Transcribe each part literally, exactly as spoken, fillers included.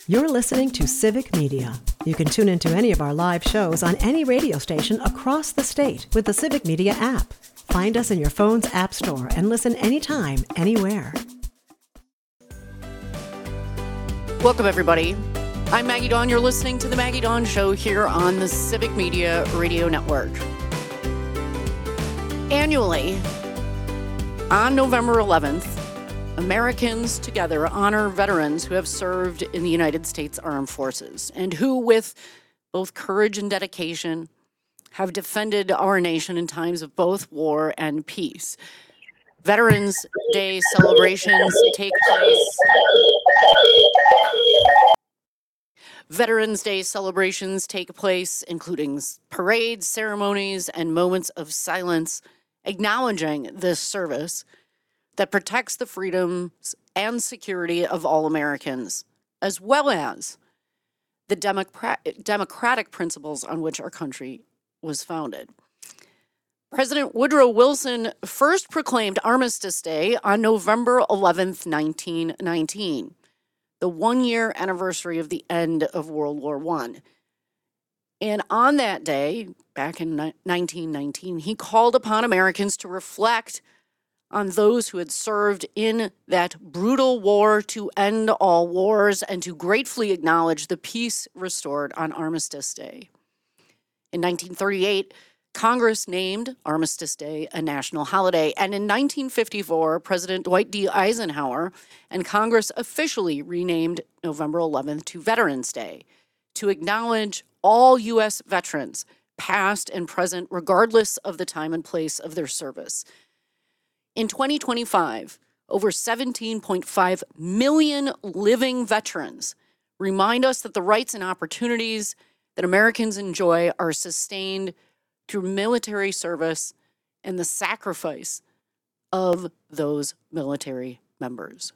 You're listening to Civic Media. You can tune into any of our live shows on any radio station across the state with the Civic Media app. Find us in your phone's app store and listen anytime, anywhere. Welcome, everybody. I'm Maggie Dawn. You're listening to The Maggie Dawn Show here on the Civic Media Radio Network. Annually, on November eleventh, Americans together honor veterans who have served in the United States Armed Forces and who, with both courage and dedication, have defended our nation in times of both war and peace. Veterans Day celebrations take place. Veterans Day celebrations take place, including parades, ceremonies, and moments of silence, acknowledging this service that protects the freedoms and security of all Americans, as well as the democrat- democratic principles on which our country was founded. President Woodrow Wilson first proclaimed Armistice Day on November eleventh, nineteen nineteen, the one-year anniversary of the end of World War One. And on that day, back in nineteen nineteen, he called upon Americans to reflect on those who had served in that brutal war to end all wars and to gratefully acknowledge the peace restored on Armistice Day. In nineteen thirty-eight, Congress named Armistice Day a national holiday, and in nineteen fifty-four, President Dwight D. Eisenhower and Congress officially renamed November eleventh to Veterans Day to acknowledge all U S veterans, past and present, regardless of the time and place of their service. In twenty twenty-five, over seventeen point five million living veterans remind us that the rights and opportunities that Americans enjoy are sustained through military service and the sacrifice of those military members.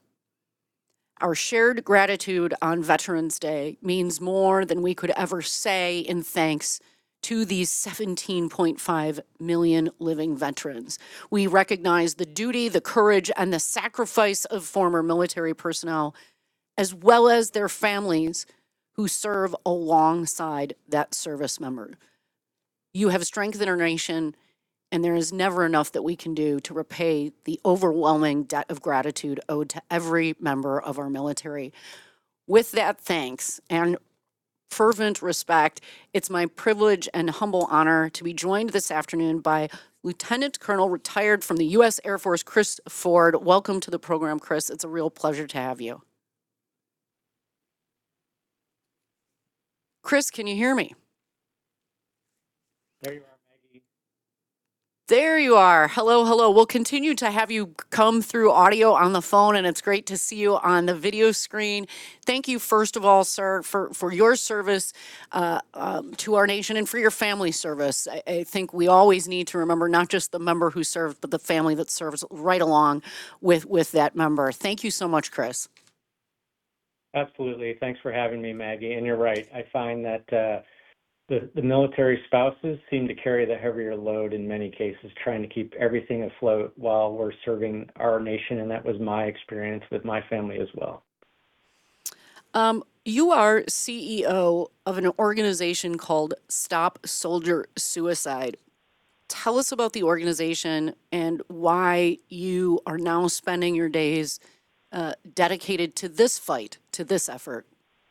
Our shared gratitude on Veterans Day means more than we could ever say in thanks to these seventeen point five million living veterans. We recognize the duty, the courage, and the sacrifice of former military personnel, as well as their families who serve alongside that service member. You have strengthened our nation, and there is never enough that we can do to repay the overwhelming debt of gratitude owed to every member of our military. With that thanks and fervent respect, it's my privilege and humble honor to be joined this afternoon by Lieutenant Colonel retired from the U S Air Force, Chris Ford. Welcome to the program, Chris. It's a real pleasure to have you. Chris, can you hear me? There you are, Maggie. There you are. Hello, hello. We'll continue to have you come through audio on the phone, and it's great to see you on the video screen. Thank you, first of all, sir, for, for your service uh, um, to our nation and for your family service. I, I think we always need to remember not just the member who served, but the family that serves right along with, with that member. Thank you so much, Chris. Absolutely. Thanks for having me, Maggie. And you're right. I find that uh, The, the military spouses seem to carry the heavier load in many cases, trying to keep everything afloat while we're serving our nation, and that was my experience with my family as well. Um, you are C E O of an organization called Stop Soldier Suicide. Tell us about the organization and why you are now spending your days uh, dedicated to this fight, to this effort.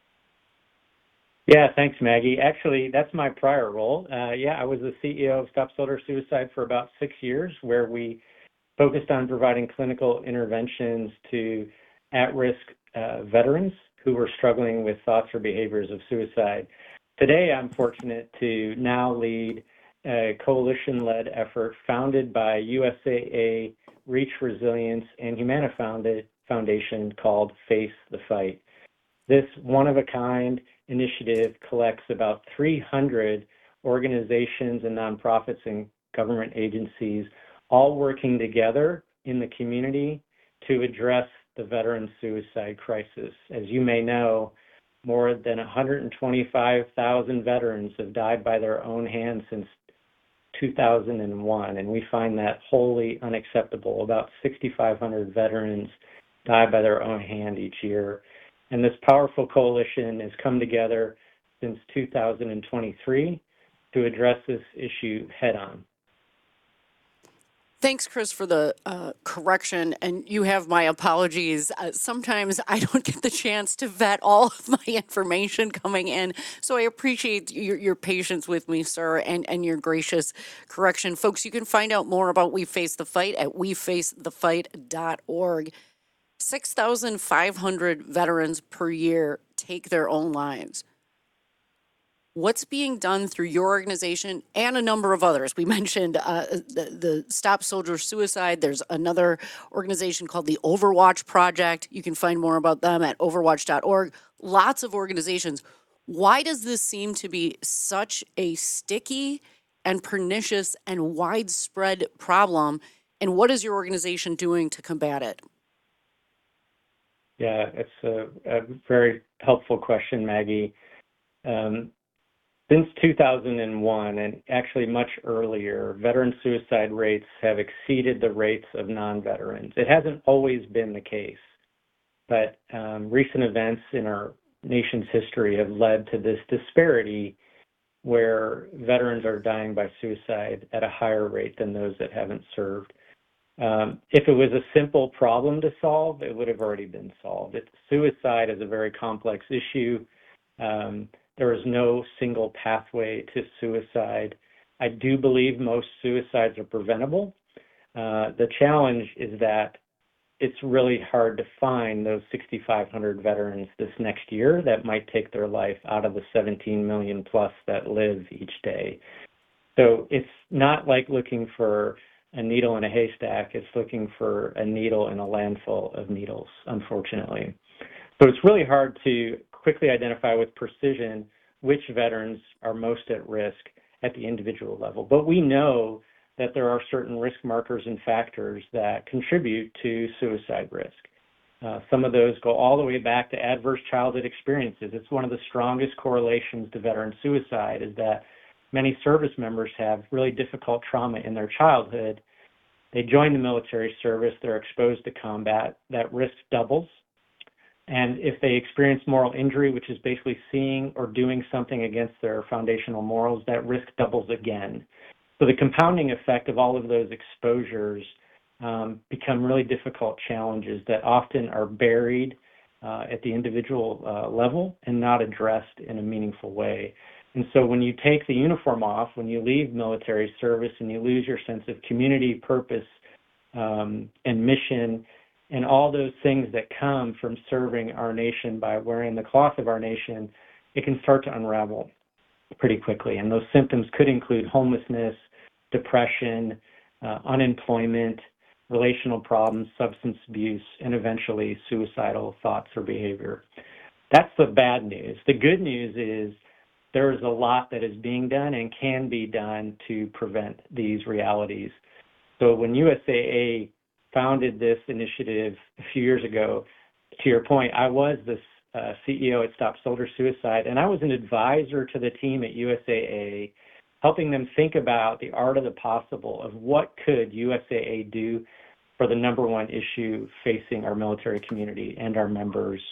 Yeah, thanks, Maggie. Actually, that's my prior role. Uh, yeah, I was the C E O of Stop Soldier Suicide for about six years, where we focused on providing clinical interventions to at-risk uh, veterans who were struggling with thoughts or behaviors of suicide. Today, I'm fortunate to now lead a coalition-led effort founded by U S A A, Reach Resilience, and Humana Foundation called Face the Fight. This one-of-a-kind initiative collects about three hundred organizations and nonprofits and government agencies all working together in the community to address the veteran suicide crisis. As you may know, more than one hundred twenty-five thousand veterans have died by their own hand since two thousand one, and we find that wholly unacceptable. About six thousand five hundred veterans die by their own hand each year. And this powerful coalition has come together since two thousand twenty-three to address this issue head on. Thanks, Chris, for the uh, correction, and you have my apologies. Uh, sometimes I don't get the chance to vet all of my information coming in, so I appreciate your, your patience with me, sir, and, and your gracious correction. Folks, you can find out more about We Face the Fight at we face the fight dot org. six thousand five hundred veterans per year take their own lives. What's being done through your organization and a number of others? We mentioned uh, the, the Stop Soldier Suicide. There's another organization called the Overwatch Project. You can find more about them at overwatch dot org. Lots of organizations. Why does this seem to be such a sticky and pernicious and widespread problem? And what is your organization doing to combat it? Yeah, it's a, a very helpful question, Maggie. Um, Since two thousand one, and actually much earlier, veteran suicide rates have exceeded the rates of non-veterans. It hasn't always been the case, but um, recent events in our nation's history have led to this disparity where veterans are dying by suicide at a higher rate than those that haven't served. Um, if it was a simple problem to solve, it would have already been solved. It, suicide is a very complex issue. Um, There is no single pathway to suicide. I do believe most suicides are preventable. Uh, the challenge is that it's really hard to find those six thousand five hundred veterans this next year that might take their life out of the seventeen million plus that live each day. So it's not like looking for a needle in a haystack. It's looking for a needle in a landfill of needles, unfortunately. So it's really hard to quickly identify with precision which veterans are most at risk at the individual level. But we know that there are certain risk markers and factors that contribute to suicide risk. Uh, some of those go all the way back to adverse childhood experiences. It's one of the strongest correlations to veteran suicide is that many service members have really difficult trauma in their childhood. They join the military service, they're exposed to combat, that risk doubles. And if they experience moral injury, which is basically seeing or doing something against their foundational morals, that risk doubles again. So the compounding effect of all of those exposures um, become really difficult challenges that often are buried uh, at the individual uh, level and not addressed in a meaningful way. And so when you take the uniform off, when you leave military service and you lose your sense of community, purpose, um, and mission, and all those things that come from serving our nation by wearing the cloth of our nation, it can start to unravel pretty quickly. And those symptoms could include homelessness, depression, uh, unemployment, relational problems, substance abuse, and eventually suicidal thoughts or behavior. That's the bad news. The good news is there is a lot that is being done and can be done to prevent these realities. So when U S A A founded this initiative a few years ago, to your point, I was the uh, C E O at Stop Soldier Suicide, and I was an advisor to the team at U S A A, helping them think about the art of the possible of what could U S A A do for the number one issue facing our military community and our members.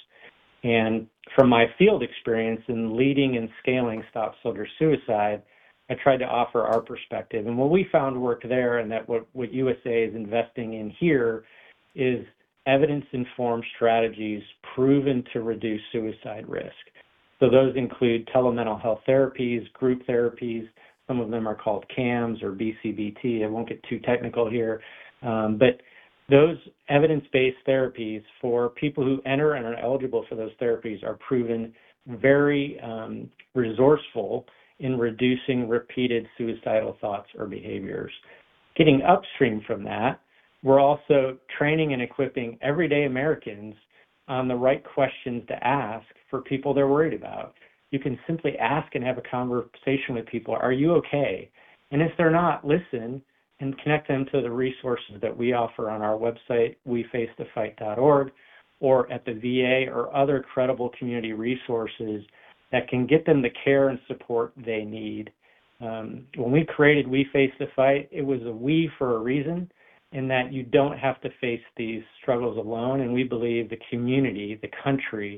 And from my field experience in leading and scaling Stop Soldier Suicide, I tried to offer our perspective. And what we found worked there, and that what, what U S A is investing in here, is evidence-informed strategies proven to reduce suicide risk. So those include telemental health therapies, group therapies. Some of them are called C A M S or B C B T. I won't get too technical here. Um, but those evidence-based therapies for people who enter and are eligible for those therapies are proven very um, resourceful in reducing repeated suicidal thoughts or behaviors. Getting upstream from that, we're also training and equipping everyday Americans on the right questions to ask for people they're worried about. You can simply ask and have a conversation with people, are you okay? And if they're not, listen and connect them to the resources that we offer on our website, we face the fight dot org, or at the V A or other credible community resources that can get them the care and support they need. Um, when we created We Face the Fight, it was a we for a reason, in that you don't have to face these struggles alone, and we believe the community, the country,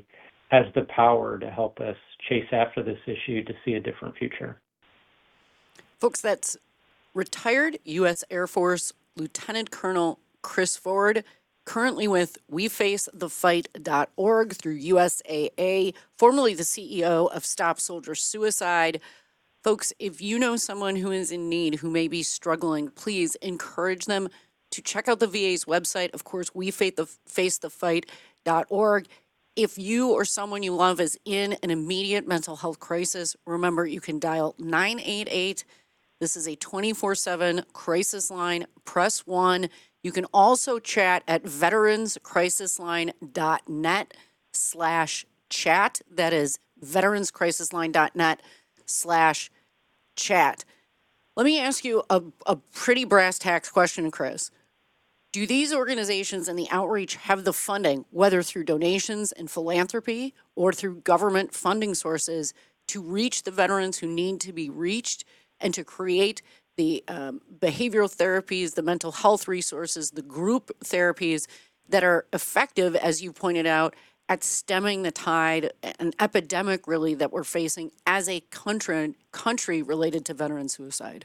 has the power to help us chase after this issue to see a different future. Folks, that's retired U S Air Force Lieutenant Colonel Chris Ford, currently with we face the fight dot org through U S A A, formerly the C E O of Stop Soldier Suicide. Folks, if you know someone who is in need, who may be struggling, please encourage them to check out the V A's website. Of course, we face the fight dot org. If you or someone you love is in an immediate mental health crisis, remember you can dial nine eight eight. This is a twenty-four seven crisis line. Press one. You can also chat at veteranscrisisline.net slash chat. That is veteranscrisisline.net slash chat. Let me ask you a, a pretty brass tacks question, Chris. Do these organizations and the outreach have the funding, whether through donations and philanthropy or through government funding sources, to reach the veterans who need to be reached and to create the um, behavioral therapies, the mental health resources, the group therapies that are effective, as you pointed out, at stemming the tide, an epidemic really that we're facing as a country, country related to veteran suicide?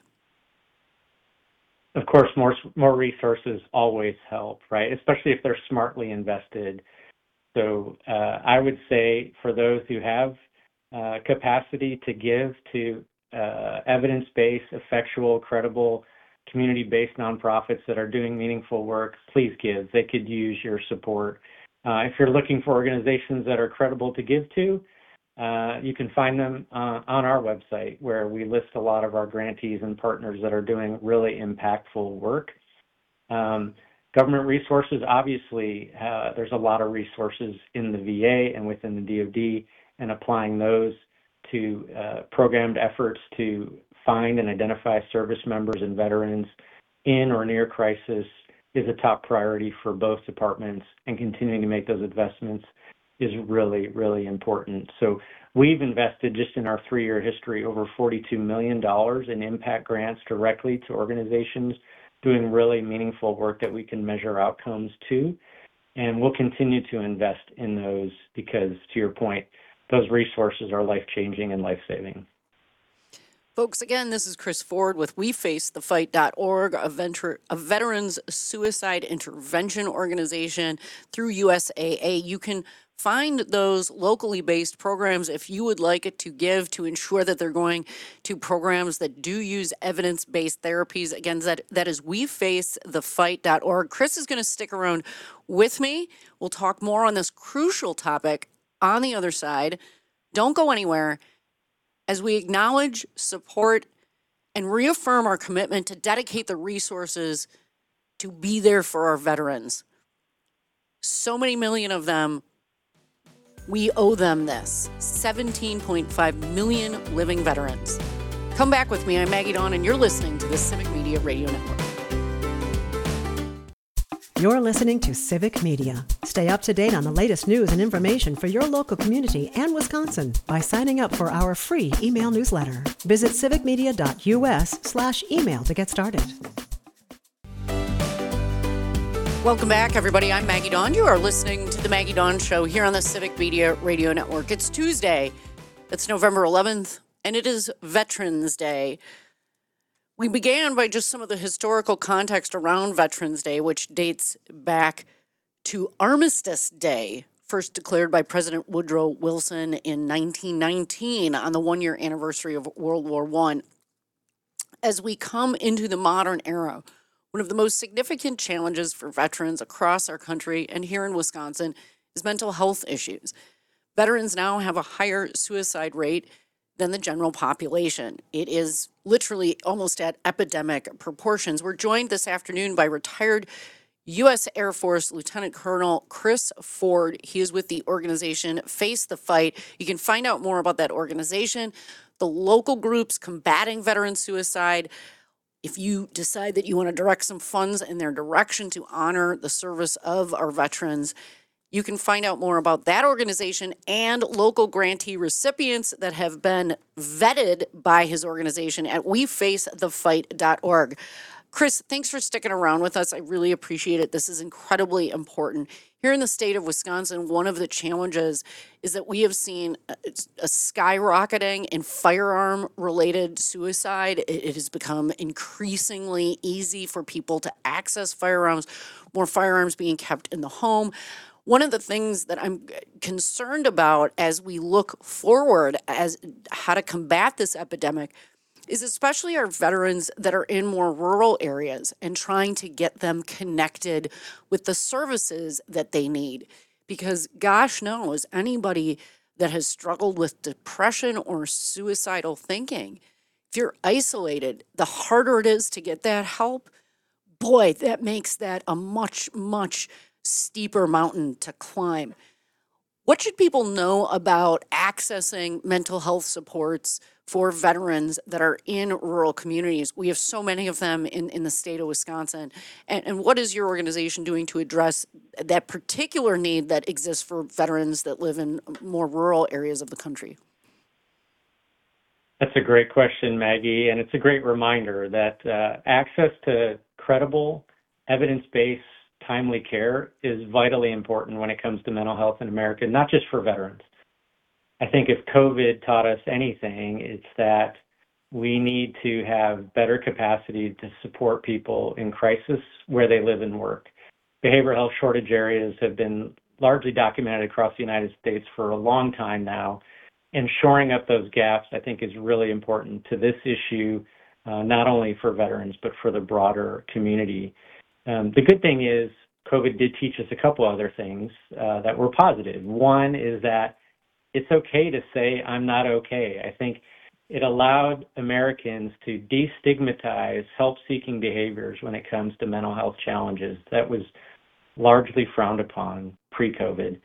Of course, more more resources always help, right? Especially if they're smartly invested. So uh, I would say for those who have uh, capacity to give to uh, evidence-based, effectual, credible, community-based nonprofits that are doing meaningful work, please give. They could use your support. Uh, if you're looking for organizations that are credible to give to, uh, you can find them uh, on our website, where we list a lot of our grantees and partners that are doing really impactful work. Um, government resources, obviously, uh, there's a lot of resources in the V A and within the D O D, and applying those to uh, programmed efforts to find and identify service members and veterans in or near crisis is a top priority for both departments, and continuing to make those investments is really, really important. So we've invested, just in our three-year history, over forty-two million dollars in impact grants directly to organizations doing really meaningful work that we can measure outcomes to. And we'll continue to invest in those because, to your point, those resources are life-changing and life-saving. Folks, again, this is Chris Ford with we face the fight dot org, a, venture, a veterans suicide intervention organization through U S A A. You can find those locally based programs if you would like it to give to ensure that they're going to programs that do use evidence-based therapies. Again, that, that is we face the fight dot org. Chris is going to stick around with me. We'll talk more on this crucial topic on the other side. Don't go anywhere as we acknowledge, support, and reaffirm our commitment to dedicate the resources to be there for our veterans. So many million of them, we owe them this. seventeen point five million living veterans. Come back with me. I'm Maggie Dawn, and you're listening to the Civic Media Radio Network. You're listening to Civic Media. Stay up to date on the latest news and information for your local community and Wisconsin by signing up for our free email newsletter. Visit civicmedia.us slash email to get started. Welcome back, everybody. I'm Maggie Dawn. You are listening to The Maggie Dawn Show here on the Civic Media Radio Network. It's Tuesday. It's November eleventh, and it is Veterans Day. We began by just some of the historical context around Veterans Day, which dates back to Armistice Day, first declared by President Woodrow Wilson in nineteen nineteen on the one-year anniversary of World War One. As we come into the modern era, one of the most significant challenges for veterans across our country and here in Wisconsin is mental health issues. Veterans now have a higher suicide rate than the general population. It is literally almost at epidemic proportions. We're joined this afternoon by retired U S Air Force Lieutenant Colonel Chris Ford. He is with the organization Face the Fight. You can find out more about that organization, the local groups combating veteran suicide. If you decide that you want to direct some funds in their direction to honor the service of our veterans, you can find out more about that organization and local grantee recipients that have been vetted by his organization at we face the fight dot org. Chris, thanks for sticking around with us. I really appreciate it. This is incredibly important. Here in the state of Wisconsin, one of the challenges is that we have seen a, a skyrocketing in firearm-related suicide. It, it has become increasingly easy for people to access firearms, more firearms being kept in the home. One of the things that I'm concerned about as we look forward as how to combat this epidemic is especially our veterans that are in more rural areas and trying to get them connected with the services that they need. Because gosh knows, anybody that has struggled with depression or suicidal thinking, if you're isolated, the harder it is to get that help, boy, that makes that a much, much steeper mountain to climb. What should people know about accessing mental health supports for veterans that are in rural communities? We have so many of them in, in the state of Wisconsin. And, and what is your organization doing to address that particular need that exists for veterans that live in more rural areas of the country? That's a great question, Maggie, and it's a great reminder that uh, access to credible, evidence-based, timely care is vitally important when it comes to mental health in America, not just for veterans. I think if COVID taught us anything, it's that we need to have better capacity to support people in crisis where they live and work. Behavioral health shortage areas have been largely documented across the United States for a long time now, and shoring up those gaps, I think, is really important to this issue, uh, not only for veterans, but for the broader community. Um, the good thing is COVID did teach us a couple other things uh, that were positive. One is that it's okay to say, I'm not okay. I think it allowed Americans to destigmatize help-seeking behaviors when it comes to mental health challenges. That was largely frowned upon pre-COVID.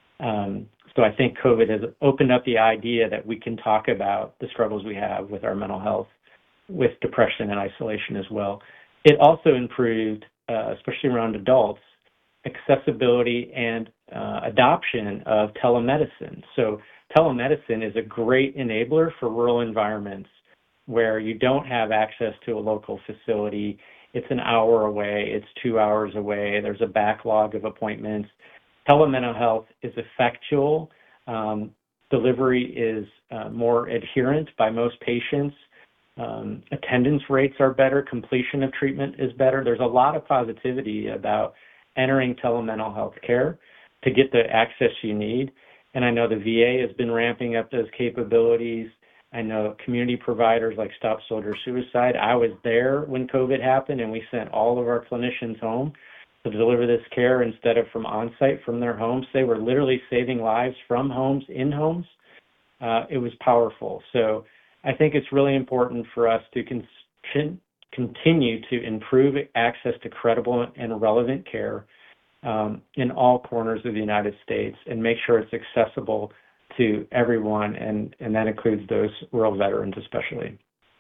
Um, so I think COVID has opened up the idea that we can talk about the struggles we have with our mental health, with depression and isolation as well. It also improved, uh, especially around adults, accessibility and uh, adoption of telemedicine. So telemedicine is a great enabler for rural environments where you don't have access to a local facility. It's an hour away, it's two hours away, there's a backlog of appointments. Telemental health is effectual. Um, delivery is uh, more adherent by most patients. Um, attendance rates are better. Completion of treatment is better. There's a lot of positivity about entering telemental health care to get the access you need. And I know the V A has been ramping up those capabilities. I know community providers like Stop Soldier Suicide. I was there when COVID happened, and we sent all of our clinicians home to deliver this care instead of from on-site from their homes. They were literally saving lives from homes, in homes. Uh, it was powerful. So I think it's really important for us to con- continue to improve access to credible and relevant care um, in all corners of the United States and make sure it's accessible to everyone, and, and that includes those rural veterans especially.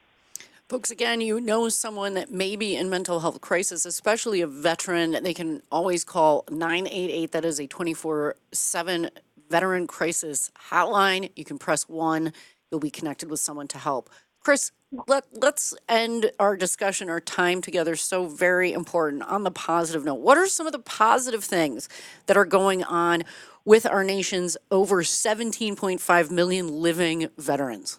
Folks, again, you know someone that may be in mental health crisis, especially a veteran, they can always call nine eight eight. That is a twenty-four seven veteran crisis hotline. You can press one. You'll be connected with someone to help. Chris, let, let's end our discussion, our time together, so very important, on the positive note. What are some of the positive things that are going on with our nation's over seventeen point five million living veterans?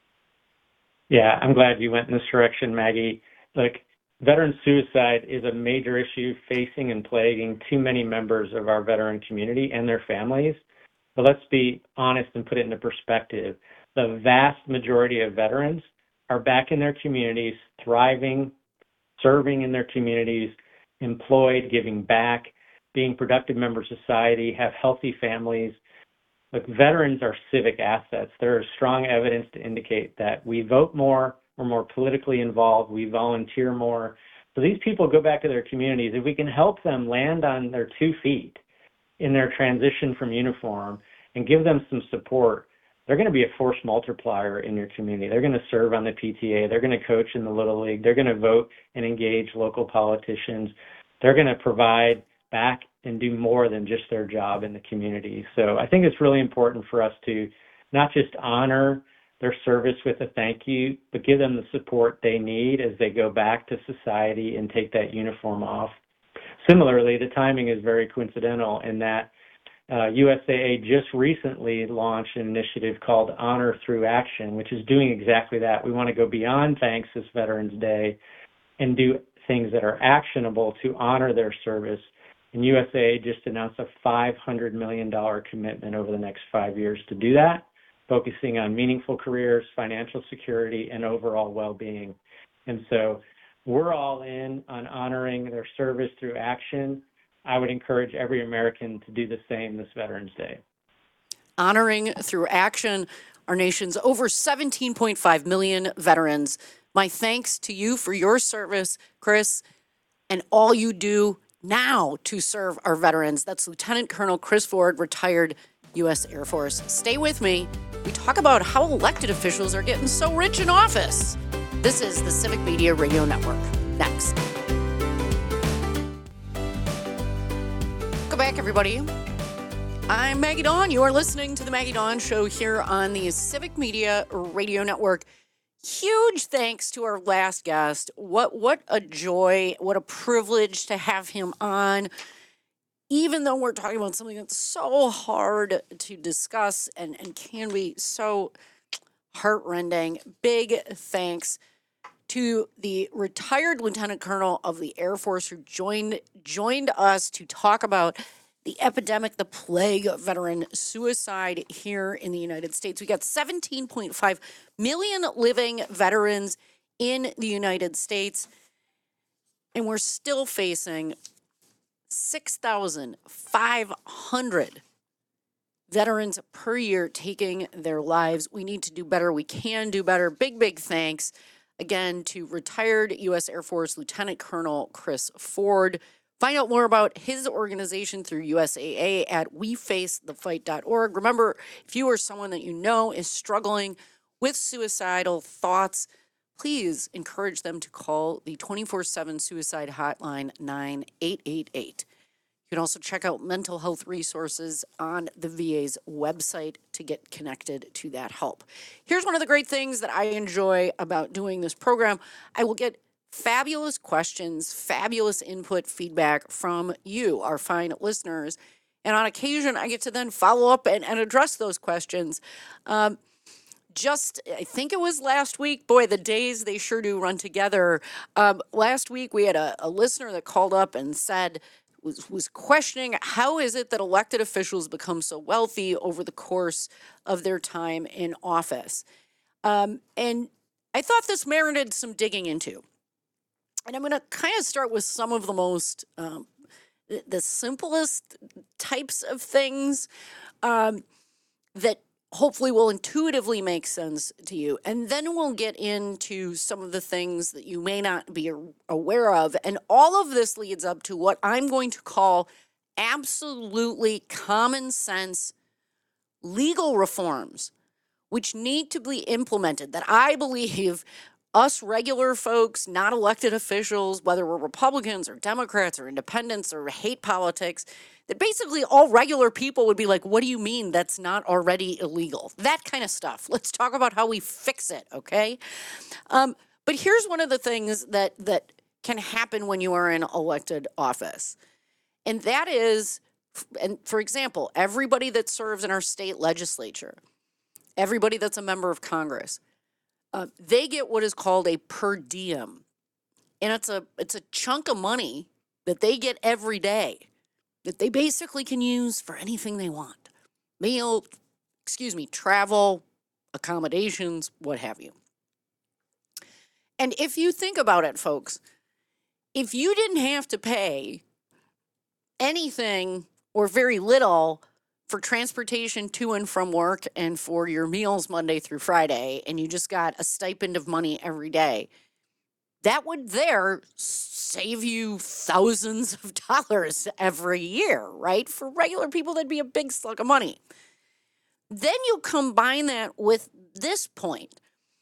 Yeah, I'm glad you went in this direction, Maggie. Look, veteran suicide is a major issue facing and plaguing too many members of our veteran community and their families. But let's be honest and put it into perspective. The vast majority of veterans are back in their communities, thriving, serving in their communities, employed, giving back, being productive members of society, have healthy families. Look, veterans are civic assets. There is strong evidence to indicate that we vote more, we're more politically involved, we volunteer more. So these people go back to their communities. If we can help them land on their two feet in their transition from uniform and give them some support, they're going to be a force multiplier in your community. They're going to serve on the P T A. They're going to coach in the Little League. They're going to vote and engage local politicians. They're going to provide back and do more than just their job in the community. So I think it's really important for us to not just honor their service with a thank you, but give them the support they need as they go back to society and take that uniform off. similarly, the timing is very coincidental in that uh, U S A A just recently launched an initiative called Honor Through Action, which is doing exactly that. We want to go beyond thanks this Veterans Day and do things that are actionable to honor their service. And U S A A just announced a five hundred million dollars commitment over the next five years to do that, focusing on meaningful careers, financial security, and overall well-being. And so we're all in on honoring their service through action. I would encourage every American to do the same this Veterans Day. Honoring through action our nation's over seventeen point five million veterans. My thanks to you for your service, Chris, and all you do now to serve our veterans. That's Lieutenant Colonel Chris Ford, retired U S Air Force. Stay with me. We talk about how elected officials are getting so rich in office. This is the Civic Media Radio Network. Next. Welcome back, everybody. I'm Maggie Dawn. You are listening to the Maggie Dawn Show here on the Civic Media Radio Network. Huge thanks to our last guest. What what a joy, what a privilege to have him on. Even though we're talking about something that's so hard to discuss and, and can be so heartrending, big thanks to the retired Lieutenant Colonel of the Air Force who joined joined us to talk about the epidemic, the plague of veteran suicide here in the United States. We got seventeen point five million living veterans in the United States, and we're still facing six thousand five hundred veterans per year taking their lives. We need to do better. We can do better. Big, big thanks again to retired U S Air Force Lieutenant Colonel Chris Ford. Find out more about his organization through U S A A at we face the fight dot org. Remember, if you or someone that you know is struggling with suicidal thoughts, please encourage them to call the twenty-four seven suicide hotline nine eight eight eight. You can also check out mental health resources on the V A's website to get connected to that help. Here's one of the great things that I enjoy about doing this program. I will get fabulous questions, fabulous input, feedback from you, our fine listeners. And on occasion, I get to then follow up and, and address those questions. Um, just, I think it was last week, boy, the days, they sure do run together. Um, last week, we had a, a listener that called up and said, was, was questioning how is it that elected officials become so wealthy over the course of their time in office. Um, and I thought this merited some digging into. And I'm going to kind of start with some of the most, um, the, the simplest types of things um, that hopefully will intuitively make sense to you. And then we'll get into some of the things that you may not be aware of. And all of this leads up to what I'm going to call absolutely common sense legal reforms, which need to be implemented, that I believe us regular folks, not elected officials, whether we're Republicans or Democrats or independents or hate politics, that basically all regular people would be like, what do you mean that's not already illegal? That kind of stuff. Let's talk about how we fix it, okay? Um, but here's one of the things that, that can happen when you are in elected office. And that is, and for example, everybody that serves in our state legislature, everybody that's a member of Congress, Uh, they get what is called a per diem, and it's a it's a chunk of money that they get every day that they basically can use for anything they want. Meal, excuse me, travel, accommodations, what have you. And if you think about it, folks, if you didn't have to pay anything or very little for transportation to and from work and for your meals Monday through Friday, and you just got a stipend of money every day, that would there save you thousands of dollars every year, right? For regular people, that'd be a big slug of money. Then you combine that with this point.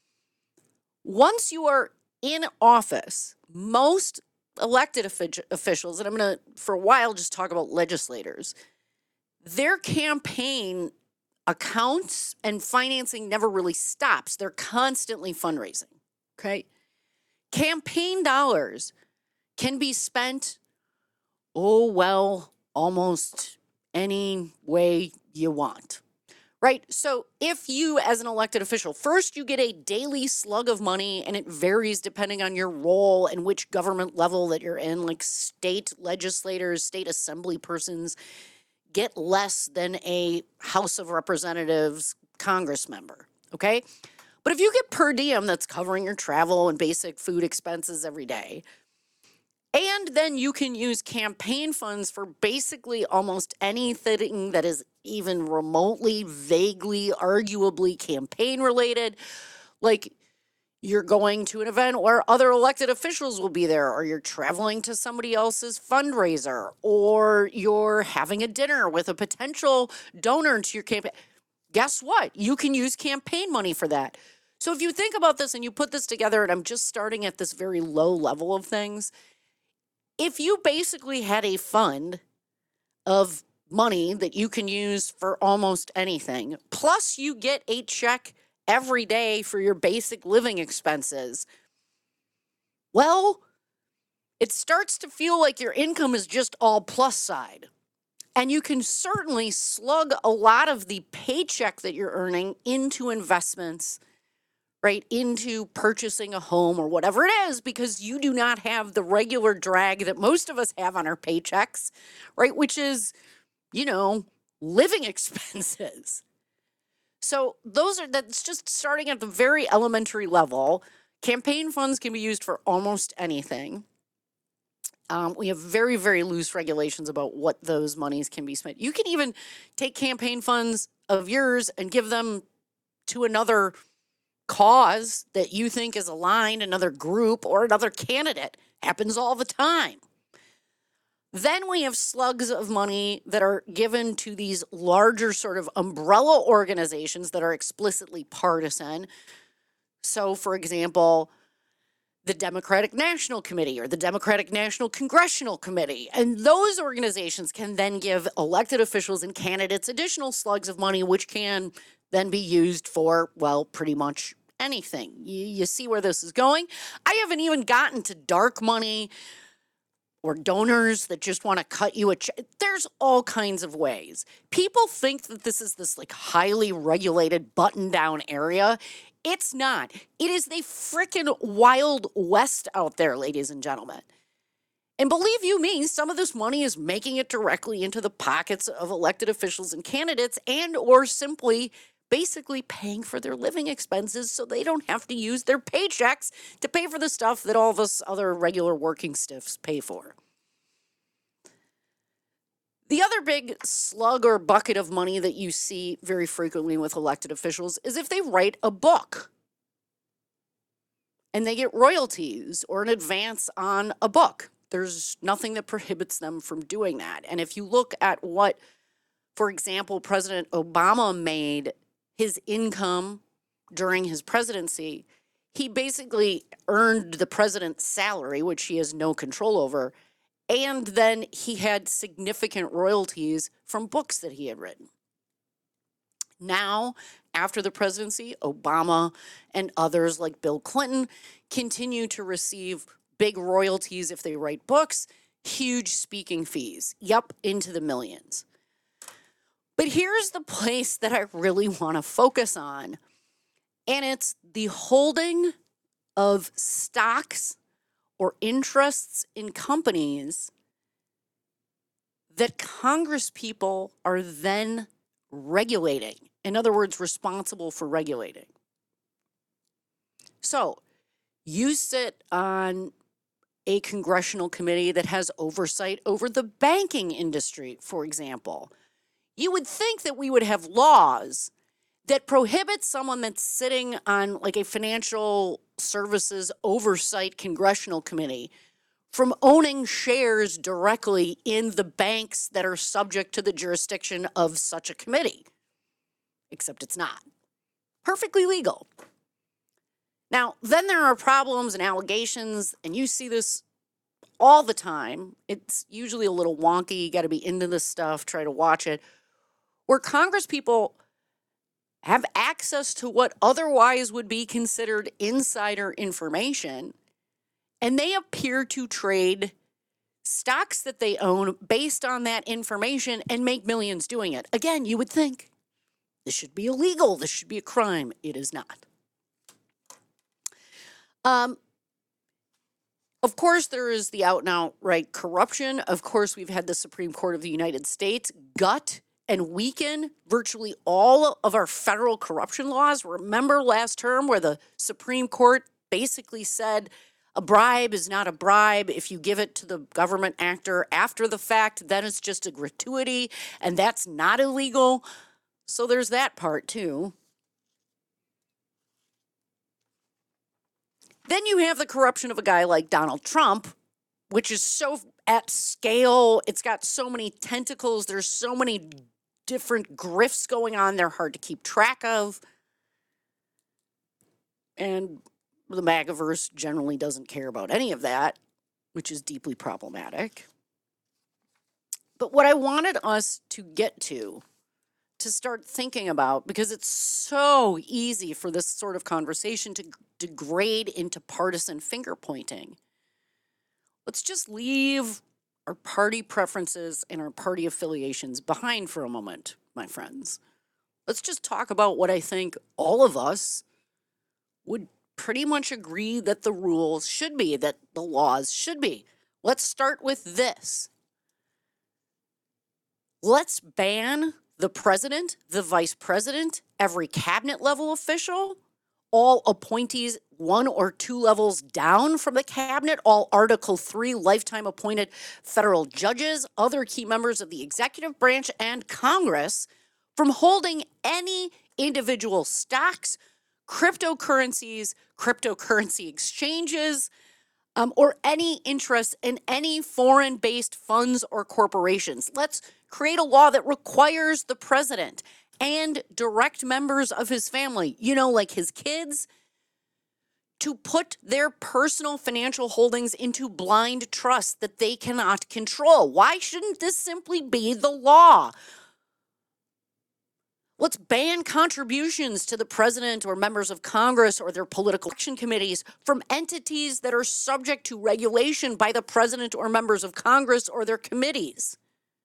Once you are in office, most elected officials, and I'm going to, for a while, just talk about legislators, their campaign accounts and financing never really stops. They're constantly fundraising, okay? Campaign dollars can be spent oh, well, almost any way you want. Right? So if you, as an elected official, first you get a daily slug of money, and it varies depending on your role and which government level that you're in, like state legislators, state assembly persons get less than a House of Representatives Congress member, okay? But if you get per diem that's covering your travel and basic food expenses every day, and then you can use campaign funds for basically almost anything that is even remotely, vaguely, arguably campaign related. Like you're going to an event where other elected officials will be there, or you're traveling to somebody else's fundraiser, or you're having a dinner with a potential donor to your campaign. Guess what? You can use campaign money for that. So if you think about this and you put this together, and I'm just starting at this very low level of things, if you basically had a fund of money that you can use for almost anything, plus you get a check every day for your basic living expenses, well, it starts to feel like your income is just all plus side. And you can certainly slug a lot of the paycheck that you're earning into investments, right, into purchasing a home or whatever it is, because you do not have the regular drag that most of us have on our paychecks, right, which is, you know, living expenses. So those are, that's just starting at the very elementary level. Campaign funds can be used for almost anything. Um, we have very, very loose regulations about what those monies can be spent. You can even take campaign funds of yours and give them to another cause that you think is aligned, another group or another candidate. Happens all the time. Then we have slugs of money that are given to these larger sort of umbrella organizations that are explicitly partisan. So, for example, the Democratic National Committee or the Democratic National Congressional Committee. And those organizations can then give elected officials and candidates additional slugs of money, which can then be used for, well, pretty much anything. You, you see where this is going? I haven't even gotten to dark money or donors that just want to cut you a check. There's all kinds of ways. People think that this is this like highly regulated button down area. It's not. It is the frickin' Wild West out there, ladies and gentlemen. And believe you me, some of this money is making it directly into the pockets of elected officials and candidates, and or simply basically paying for their living expenses so they don't have to use their paychecks to pay for the stuff that all of us other regular working stiffs pay for. The other big slug or bucket of money that you see very frequently with elected officials is if they write a book and they get royalties or an advance on a book. There's nothing that prohibits them from doing that. And if you look at what, for example, President Obama made his income during his presidency, he basically earned the president's salary, which he has no control over, and then he had significant royalties from books that he had written. Now, after the presidency, Obama and others like Bill Clinton continue to receive big royalties if they write books, huge speaking fees, yup, into the millions. But here's the place that I really want to focus on, and it's the holding of stocks or interests in companies that Congress people are then regulating. In other words, responsible for regulating. So you sit on a congressional committee that has oversight over the banking industry, for example. You would think that we would have laws that prohibit someone that's sitting on like a financial services oversight congressional committee from owning shares directly in the banks that are subject to the jurisdiction of such a committee. Except it's not. Perfectly legal. Now, then there are problems and allegations, and you see this all the time. It's usually a little wonky. You got to be into this stuff, try to watch it, where Congress people have access to what otherwise would be considered insider information, and they appear to trade stocks that they own based on that information and make millions doing it. Again, you would think this should be illegal. This should be a crime. It is not. Um, of course, there is the out and outright corruption. Of course, we've had the Supreme Court of the United States gut and weaken virtually all of our federal corruption laws. Remember last term where the Supreme Court basically said a bribe is not a bribe. If you give it to the government actor after the fact, then it's just a gratuity, and that's not illegal. So there's that part too. Then you have the corruption of a guy like Donald Trump, which is so at scale. It's got so many tentacles. There's so many different grifts going on. They're hard to keep track of. And the MAGAverse generally doesn't care about any of that, which is deeply problematic. But what I wanted us to get to, to start thinking about, because it's so easy for this sort of conversation to degrade into partisan finger pointing. Let's just leave our party preferences and our party affiliations behind for a moment, my friends. Let's just talk about what I think all of us would pretty much agree that the rules should be, that the laws should be. Let's start with this. Let's ban the president, the vice president, every cabinet level official, all appointees one or two levels down from the cabinet, all Article three lifetime appointed federal judges, other key members of the executive branch and Congress from holding any individual stocks, cryptocurrencies, cryptocurrency exchanges, um, or any interest in any foreign-based funds or corporations. Let's create a law that requires the president and direct members of his family, you know, like his kids, to put their personal financial holdings into blind trust that they cannot control. Why shouldn't this simply be the law? Let's ban contributions to the president or members of Congress or their political action committees from entities that are subject to regulation by the president or members of Congress or their committees.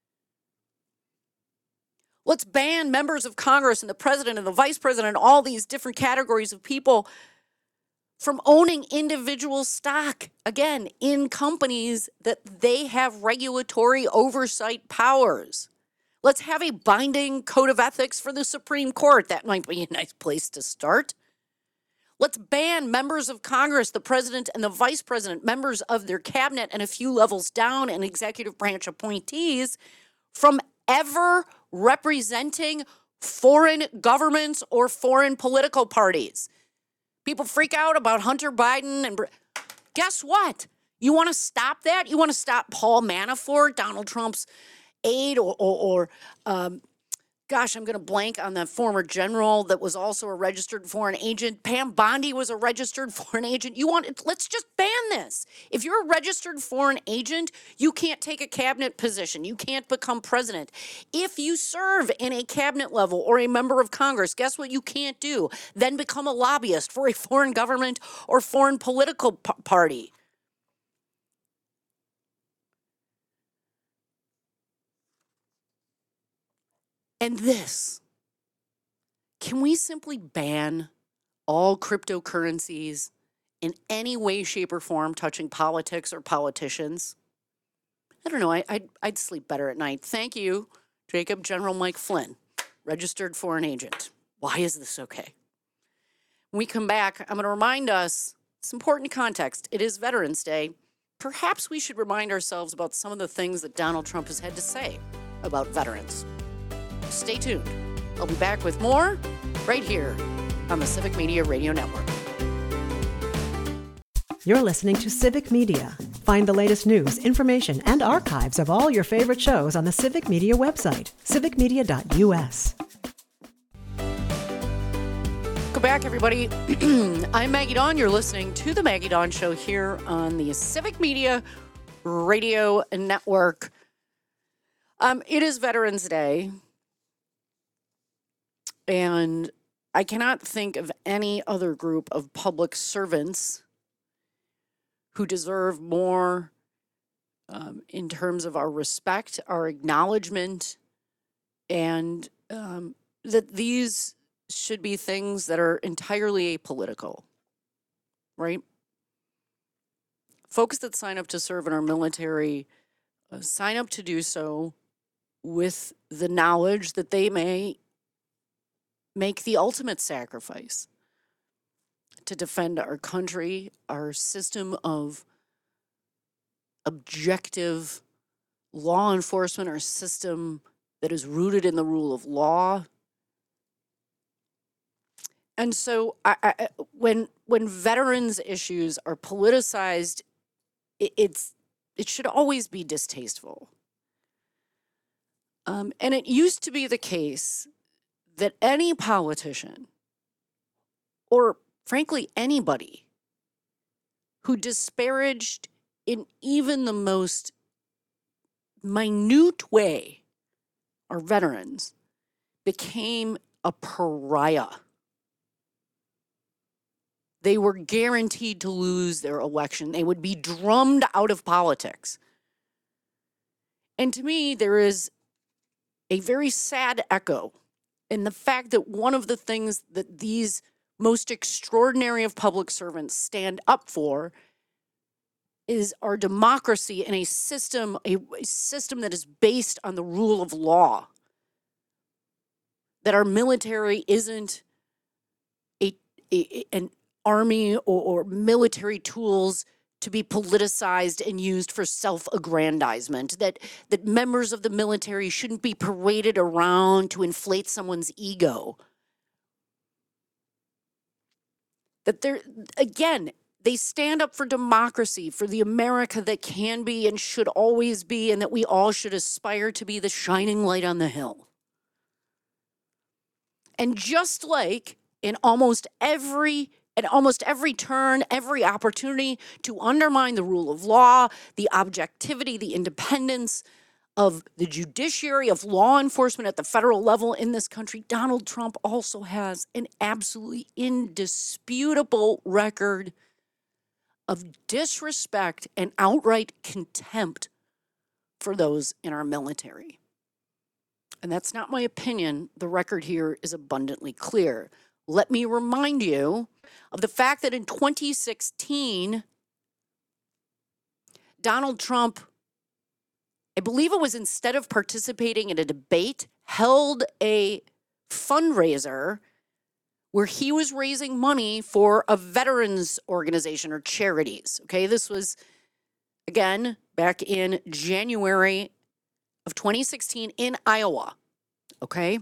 Let's ban members of Congress and the president and the vice president, all these different categories of people, from owning individual stock, again, in companies that they have regulatory oversight powers. Let's have a binding code of ethics for the Supreme Court. That might be a nice place to start. Let's ban members of Congress, the president and the vice president, members of their cabinet, and a few levels down, and executive branch appointees from ever representing foreign governments or foreign political parties. People freak out about Hunter Biden, and guess what? You want to stop that? You want to stop Paul Manafort, Donald Trump's aide, or, or, or um, gosh, I'm going to blank on the former general that was also a registered foreign agent. Pam Bondi was a registered foreign agent. You want, let's just ban this. If you're a registered foreign agent, you can't take a cabinet position. You can't become president. If you serve in a cabinet level or a member of Congress, guess what you can't do? Then become a lobbyist for a foreign government or foreign political p- party. And this, can we simply ban all cryptocurrencies in any way, shape, or form touching politics or politicians? I don't know. I, I'd, I'd sleep better at night. Thank you, Jacob. General Mike Flynn, registered foreign agent. Why is this okay? When we come back, I'm going to remind us, it's important context. It is Veterans Day. Perhaps we should remind ourselves about some of the things that Donald Trump has had to say about veterans. Stay tuned. I'll be back with more right here on the Civic Media Radio Network. You're listening to Civic Media. Find the latest news, information, and archives of all your favorite shows on the Civic Media website, civic media dot u s. Welcome back, everybody. I'm Maggie Dawn. You're listening to The Maggie Dawn Show here on the Civic Media Radio Network. Um, it is Veterans Day. And I cannot think of any other group of public servants who deserve more um, in terms of our respect, our acknowledgement, and um, that these should be things that are entirely apolitical, right? Folks that sign up to serve in our military uh, sign up to do so with the knowledge that they may make the ultimate sacrifice to defend our country, our system of objective law enforcement, our system that is rooted in the rule of law. And so I, I, when when veterans issues are politicized, it, it's it should always be distasteful. Um, and it used to be the case that any politician, or frankly anybody, who disparaged in even the most minute way our veterans became a pariah. They were guaranteed to lose their election. They would be drummed out of politics. And to me, there is a very sad echo in the fact that one of the things that these most extraordinary of public servants stand up for is our democracy and a system, a, a system that is based on the rule of law. That our military isn't a, a an army or, or military tools to be politicized and used for self-aggrandizement, that that members of the military shouldn't be paraded around to inflate someone's ego. That they're, again, they stand up for democracy, for the America that can be and should always be, and that we all should aspire to be the shining light on the hill. And just like in almost every At almost every turn, every opportunity to undermine the rule of law, the objectivity, the independence of the judiciary, of law enforcement at the federal level in this country, Donald Trump also has an absolutely indisputable record of disrespect and outright contempt for those in our military. And that's not my opinion. The record here is abundantly clear. Let me remind you of the fact that in twenty sixteen, Donald Trump, I believe it was instead of participating in a debate, held a fundraiser where he was raising money for a veterans organization or charities. Okay, this was, again, back in January of twenty sixteen in Iowa. Okay.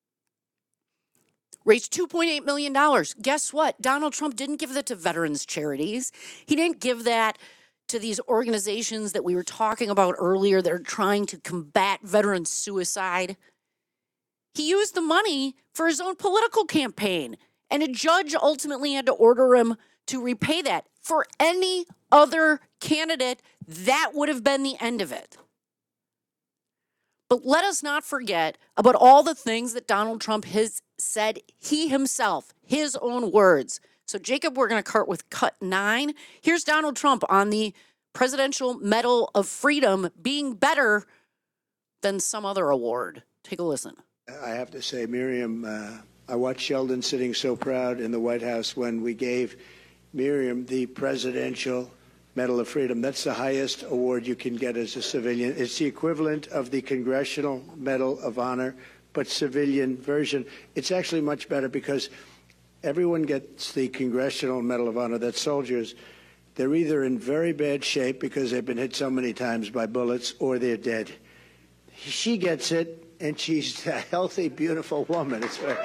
Raised two point eight million dollars. Guess what? Donald Trump didn't give that to veterans charities. He didn't give that to these organizations that we were talking about earlier that are trying to combat veteran suicide. He used the money for his own political campaign, and a judge ultimately had to order him to repay that. For any other candidate, that would have been the end of it. But let us not forget about all the things that Donald Trump has said he himself, his own words. So, Jacob, we're going to start with cut nine. Here's Donald Trump on the Presidential Medal of Freedom being better than some other award. Take a listen. I have to say, Miriam, uh, I watched Sheldon sitting so proud in the White House when we gave Miriam the Presidential Medal of Freedom. That's the highest award you can get as a civilian. It's the equivalent of the Congressional Medal of Honor, but civilian version. It's actually much better because everyone gets the Congressional Medal of Honor. That's soldiers. They're either in very bad shape because they've been hit so many times by bullets or they're dead. She gets it, and she's a healthy, beautiful woman. It's very...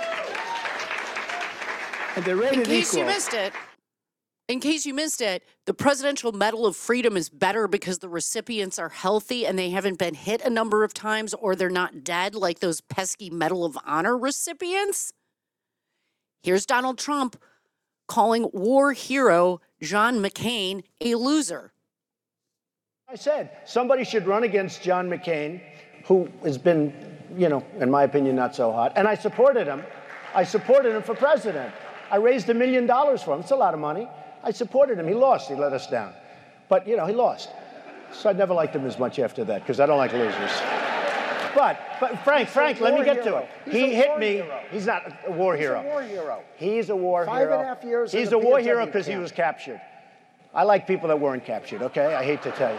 And they're rated equal. In case you missed it, In case you missed it, the Presidential Medal of Freedom is better because the recipients are healthy and they haven't been hit a number of times or they're not dead like those pesky Medal of Honor recipients. Here's Donald Trump calling war hero John McCain a loser. I said somebody should run against John McCain, who has been, you know, in my opinion, not so hot. And I supported him. I supported him for president. I raised a million dollars for him. It's a lot of money. I supported him. He lost. He let us down. But, you know, he lost. So I never liked him as much after that because I don't like losers. But, but Frank, Frank, let me get to it. He hit me. He's not a war hero. He's a war hero. He's a war Five hero. and a half years. He's a war hero because he was captured. I like people that weren't captured, okay? I hate to tell you.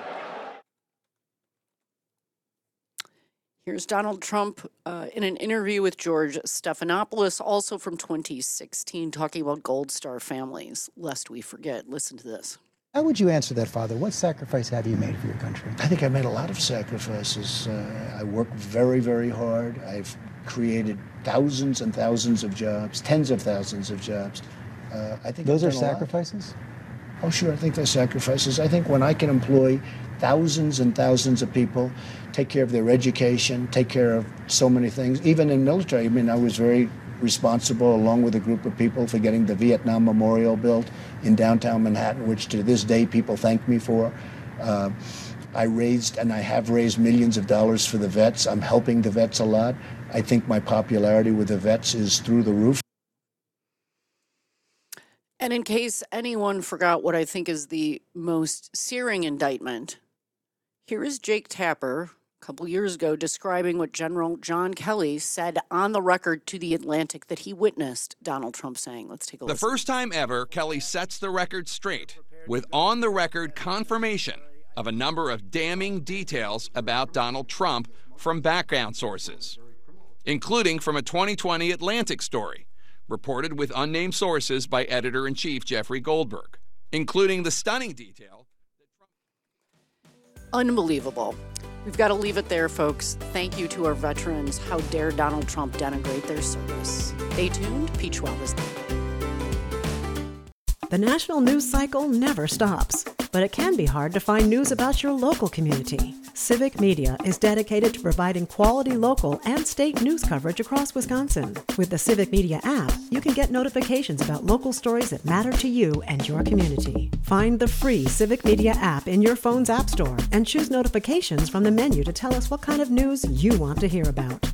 Here's Donald Trump uh, in an interview with George Stephanopoulos, also from twenty sixteen, talking about Gold Star families, lest we forget. Listen to this. How would you answer that, Father? What sacrifice have you made for your country? I think I made a lot of sacrifices. Uh, I worked very, very hard. I've created thousands and thousands of jobs, tens of thousands of jobs. Uh, I think those I've are done a lot. sacrifices? Oh, sure, I think they're sacrifices. I think when I can employ thousands and thousands of people, take care of their education, take care of so many things, even in military. I mean, I was very responsible, along with a group of people, for getting the Vietnam Memorial built in downtown Manhattan, which to this day people thank me for. Uh, I raised, and I have raised, millions of dollars for the vets. I'm helping the vets a lot. I think my popularity with the vets is through the roof. And in case anyone forgot what I think is the most searing indictment, here is Jake Tapper a couple years ago describing what General John Kelly said on the record to The Atlantic that he witnessed Donald Trump saying. Let's take a listen. The first time ever, Kelly sets the record straight with on-the-record confirmation of a number of damning details about Donald Trump from background sources, including from a twenty twenty Atlantic story reported with unnamed sources by editor-in-chief Jeffrey Goldberg, including the stunning detail. Unbelievable. We've got to leave it there, folks. Thank you to our veterans. How dare Donald Trump denigrate their service? Stay tuned. Pete Schwab is there. The national news cycle never stops, but it can be hard to find news about your local community. Civic Media is dedicated to providing quality local and state news coverage across Wisconsin. With the Civic Media app, you can get notifications about local stories that matter to you and your community. Find the free Civic Media app in your phone's app store and choose notifications from the menu to tell us what kind of news you want to hear about.